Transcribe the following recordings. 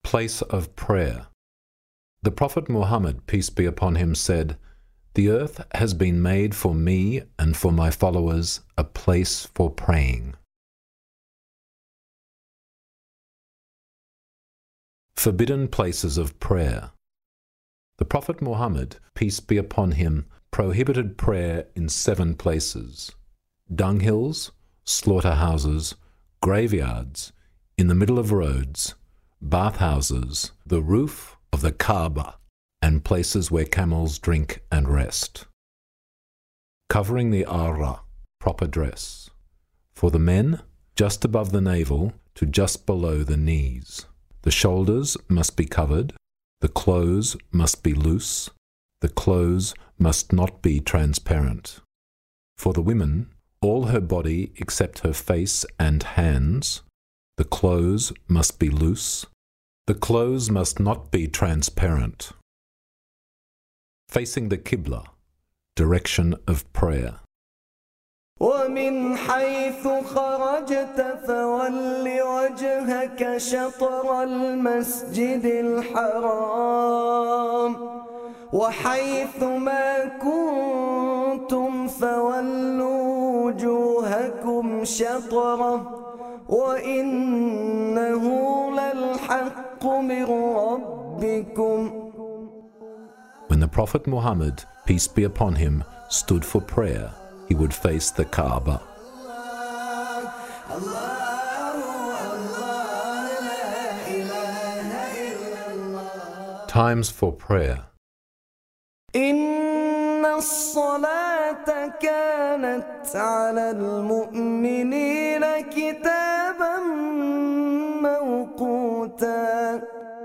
Place of prayer. The Prophet Muhammad, peace be upon him, said, "The earth has been made for me and for my followers a place for praying." Forbidden places of prayer. The Prophet Muhammad, peace be upon him, prohibited prayer in 7 places: dunghills, slaughterhouses, graveyards, in the middle of roads, bathhouses, the roof of the Kaaba, and places where camels drink and rest. Covering the awrah, proper dress. For the men, just above the navel to just below the knees. The shoulders must be covered, the clothes must be loose, the clothes must not be transparent. For the women, all her body except her face and hands. The clothes must be loose. The clothes must not be transparent. Facing the Qibla, direction of prayer. ومن حيث خرجت فول وجهك شطر المسجد الحرام وحيث ما كنتم فولوا وجوهكم شطره وإنه للحق من ربكم. When the Prophet Muhammad, peace be upon him, stood for prayer, he would face the Kaaba. Times for prayer. إن الصلاة كانت على المؤمنين كتابا موقوتا.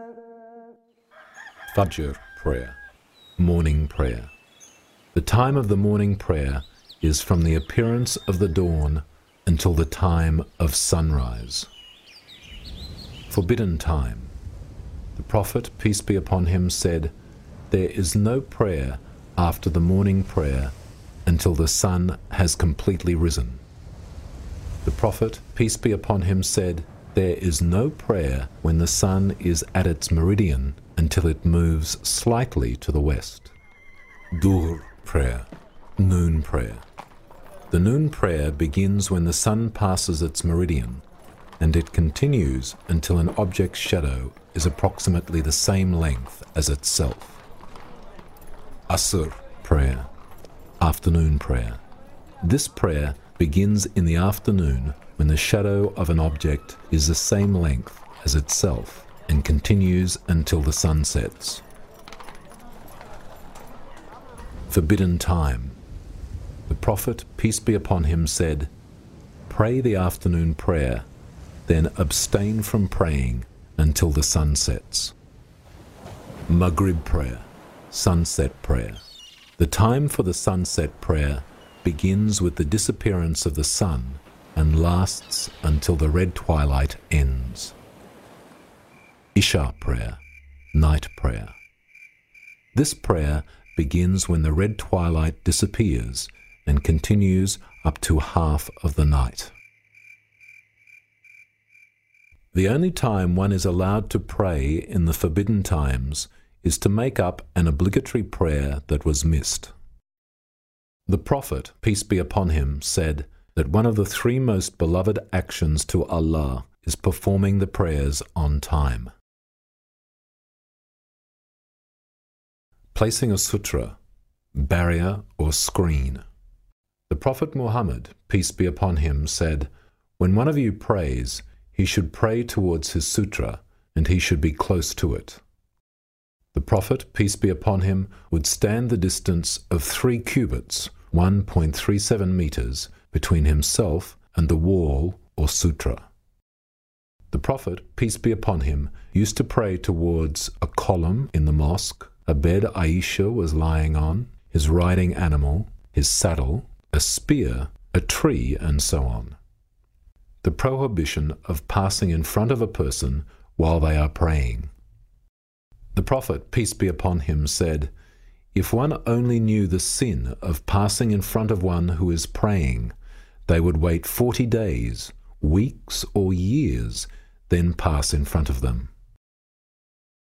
Fajr prayer, morning prayer. The time of the morning prayer is from the appearance of the dawn until the time of sunrise. Forbidden time. The Prophet, peace be upon him, said, "There is no prayer after the morning prayer until the sun has completely risen." The Prophet, peace be upon him, said, "There is no prayer when the sun is at its meridian until it moves slightly to the west." Dhuhr prayer, noon prayer. The noon prayer begins when the sun passes its meridian, and it continues until an object's shadow is approximately the same length as itself. Asr prayer, afternoon prayer. This prayer begins in the afternoon when the shadow of an object is the same length as itself and continues until the sun sets. Forbidden time. The Prophet, peace be upon him, said, "Pray the afternoon prayer, then abstain from praying until the sun sets." Maghrib prayer, sunset prayer. The time for the sunset prayer begins with the disappearance of the sun and lasts until the red twilight ends. Isha prayer, night prayer. This prayer begins when the red twilight disappears and continues up to half of the night. The only time one is allowed to pray in the forbidden times is to make up an obligatory prayer that was missed. The Prophet, peace be upon him, said that one of the 3 most beloved actions to Allah is performing the prayers on time. Placing a sutra, barrier or screen. The Prophet Muhammad, peace be upon him, said, "When one of you prays, he should pray towards his sutra, and he should be close to it." The Prophet, peace be upon him, would stand the distance of 3 cubits, 1.37 meters, between himself and the wall or sutra. The Prophet, peace be upon him, used to pray towards a column in the mosque, a bed Aisha was lying on, his riding animal, his saddle, a spear, a tree, and so on. The prohibition of passing in front of a person while they are praying. The Prophet, peace be upon him, said, "If one only knew the sin of passing in front of one who is praying, they would wait 40 days, weeks, or years, then pass in front of them."